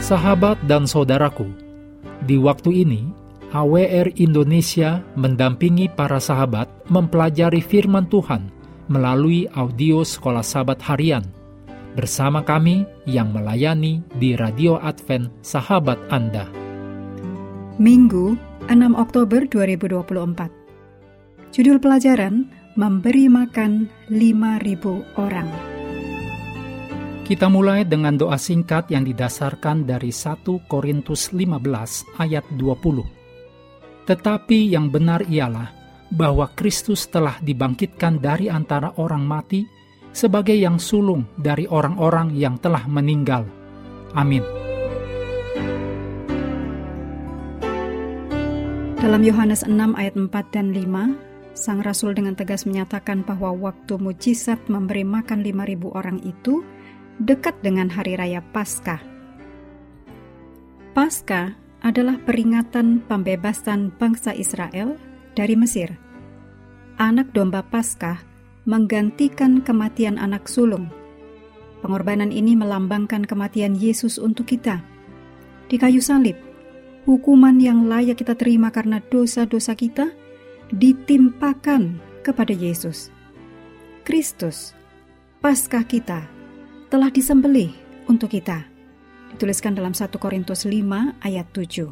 Sahabat dan saudaraku, di waktu ini AWR Indonesia mendampingi para sahabat mempelajari firman Tuhan melalui audio Sekolah Sahabat Harian bersama kami yang melayani di Radio Advent Sahabat Anda. Minggu 6 Oktober 2024. Judul pelajaran, Memberi Makan 5.000 Orang. Kita mulai dengan doa singkat yang didasarkan dari 1 Korintus 15 ayat 20. Tetapi yang benar ialah bahwa Kristus telah dibangkitkan dari antara orang mati sebagai yang sulung dari orang-orang yang telah meninggal. Amin. Dalam Yohanes 6 ayat 4 dan 5, Sang Rasul dengan tegas menyatakan bahwa waktu mujizat memberi makan 5.000 orang itu dekat dengan hari raya Paskah. Paskah adalah peringatan pembebasan bangsa Israel dari Mesir. Anak domba Paskah menggantikan kematian anak sulung. Pengorbanan ini melambangkan kematian Yesus untuk kita. Di kayu salib, hukuman yang layak kita terima karena dosa-dosa kita ditimpakan kepada Yesus. Kristus, Paskah kita, telah disembelih untuk kita. Dituliskan dalam 1 Korintus 5 ayat 7.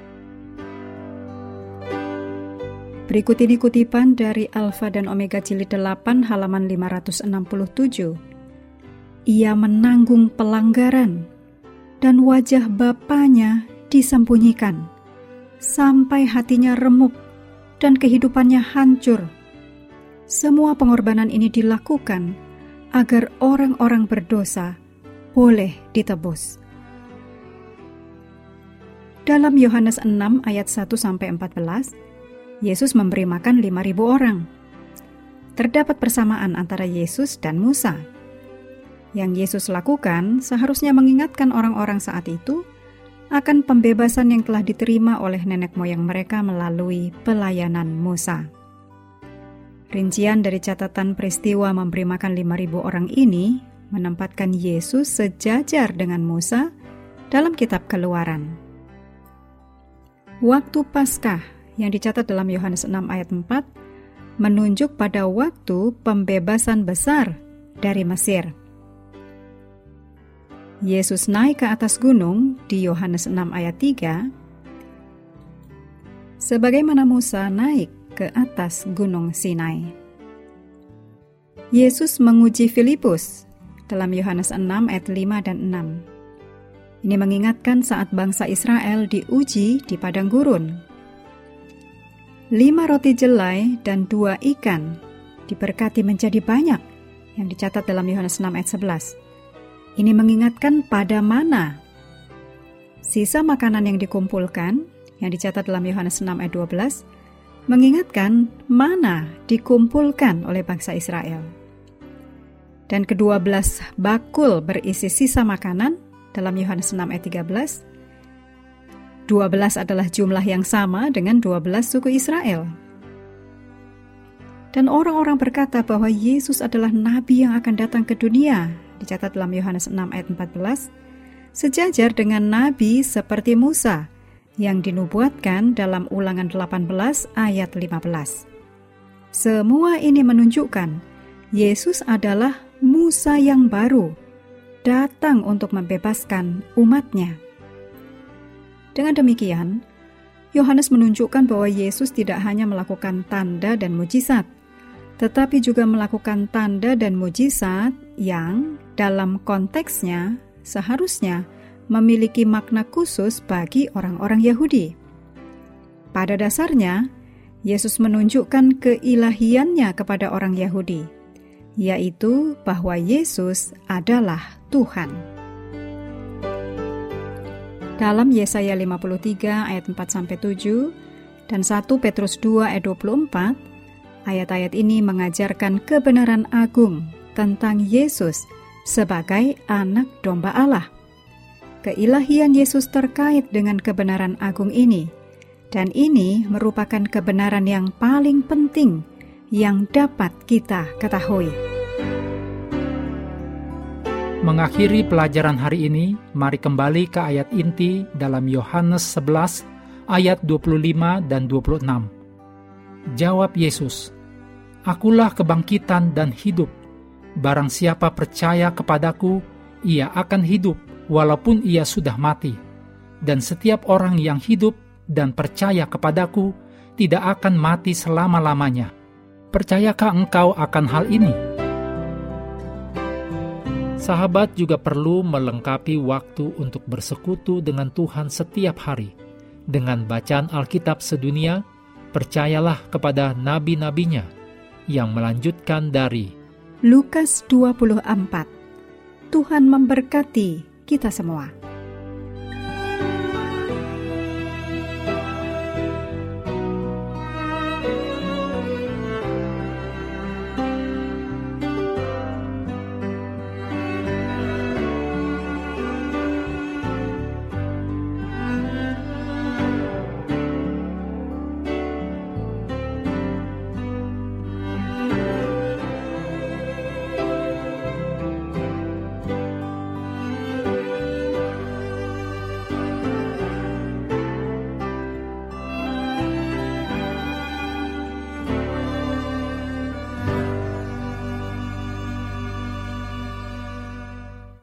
Berikut ini kutipan dari Alfa dan Omega jilid 8 halaman 567. Ia menanggung pelanggaran dan wajah Bapanya disembunyikan sampai hatinya remuk dan kehidupannya hancur. Semua pengorbanan ini dilakukan agar orang-orang berdosa boleh ditebus. Dalam Yohanes 6 ayat 1-14, Yesus memberi makan 5.000 orang. Terdapat persamaan antara Yesus dan Musa. Yang Yesus lakukan seharusnya mengingatkan orang-orang saat itu akan pembebasan yang telah diterima oleh nenek moyang mereka melalui pelayanan Musa. Rincian dari catatan peristiwa memberi makan 5.000 orang ini menempatkan Yesus sejajar dengan Musa dalam kitab Keluaran. Waktu Paskah yang dicatat dalam Yohanes 6 ayat 4 menunjuk pada waktu pembebasan besar dari Mesir. Yesus naik ke atas gunung di Yohanes 6 ayat 3, sebagaimana Musa naik ke atas gunung Sinai. Yesus menguji Filipus dalam Yohanes 6 ayat 5 dan 6. Ini mengingatkan saat bangsa Israel diuji di padang gurun. 5 roti jelai dan 2 ikan diberkati menjadi banyak, yang dicatat dalam Yohanes 6 ayat 11. Ini mengingatkan pada mana. Sisa makanan yang dikumpulkan, yang dicatat dalam Yohanes 6 ayat 12, mengingatkan mana dikumpulkan oleh bangsa Israel. Dan ke-12 bakul berisi sisa makanan dalam Yohanes 6 ayat 13. 12 adalah jumlah yang sama dengan 12 suku Israel. Dan orang-orang berkata bahwa Yesus adalah nabi yang akan datang ke dunia, dicatat dalam Yohanes 6 ayat 14, sejajar dengan nabi seperti Musa yang dinubuatkan dalam Ulangan 18 ayat 15. Semua ini menunjukkan Yesus adalah Musa yang baru, datang untuk membebaskan umatnya. Dengan demikian, Yohanes menunjukkan bahwa Yesus tidak hanya melakukan tanda dan mujizat, tetapi juga melakukan tanda dan mujizat yang dalam konteksnya seharusnya memiliki makna khusus bagi orang-orang Yahudi. Pada dasarnya, Yesus menunjukkan keilahiannya kepada orang Yahudi, yaitu bahwa Yesus adalah Tuhan. Dalam Yesaya 53 ayat 4-7 dan 1 Petrus 2 ayat 24, ayat-ayat ini mengajarkan kebenaran agung tentang Yesus sebagai anak domba Allah. Keilahian Yesus terkait dengan kebenaran agung ini, dan ini merupakan kebenaran yang paling penting yang dapat kita ketahui. Mengakhiri pelajaran hari ini, mari kembali ke ayat inti dalam Yohanes 11 ayat 25 dan 26. Jawab Yesus, "Akulah kebangkitan dan hidup. Barang siapa percaya kepadaku, ia akan hidup walaupun ia sudah mati. Dan setiap orang yang hidup dan percaya kepadaku tidak akan mati selama-lamanya." Percayakah engkau akan hal ini? Sahabat juga perlu melengkapi waktu untuk bersekutu dengan Tuhan setiap hari. Dengan bacaan Alkitab sedunia, percayalah kepada nabi-nabinya yang melanjutkan dari Lukas 24. Tuhan memberkati kita semua.